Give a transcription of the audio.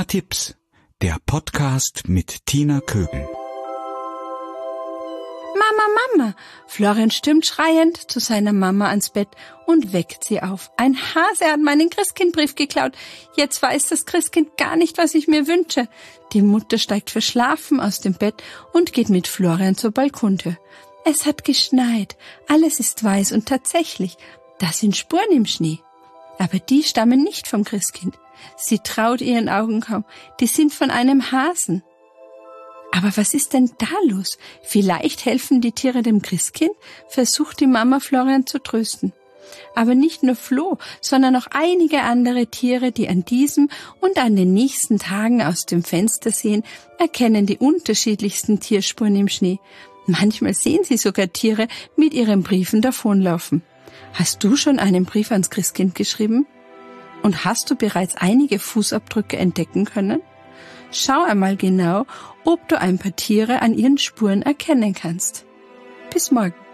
Tipps, der Podcast mit Tina Kögel. Mama! Florian stürmt schreiend zu seiner Mama ans Bett und weckt sie auf. Ein Hase hat meinen Christkindbrief geklaut. Jetzt weiß das Christkind gar nicht, was ich mir wünsche. Die Mutter steigt verschlafen aus dem Bett und geht mit Florian zur Balkontür. Es hat geschneit, alles ist weiß und tatsächlich, da sind Spuren im Schnee. Aber die stammen nicht vom Christkind. Sie traut ihren Augen kaum, die sind von einem Hasen. Aber was ist denn da los? Vielleicht helfen die Tiere dem Christkind, versucht die Mama Florian zu trösten. Aber nicht nur Flo, sondern auch einige andere Tiere, die an diesem und an den nächsten Tagen aus dem Fenster sehen, erkennen die unterschiedlichsten Tierspuren im Schnee. Manchmal sehen sie sogar Tiere mit ihren Briefen davonlaufen. Hast du schon einen Brief ans Christkind geschrieben? Und hast du bereits einige Fußabdrücke entdecken können? Schau einmal genau, ob du ein paar Tiere an ihren Spuren erkennen kannst. Bis morgen.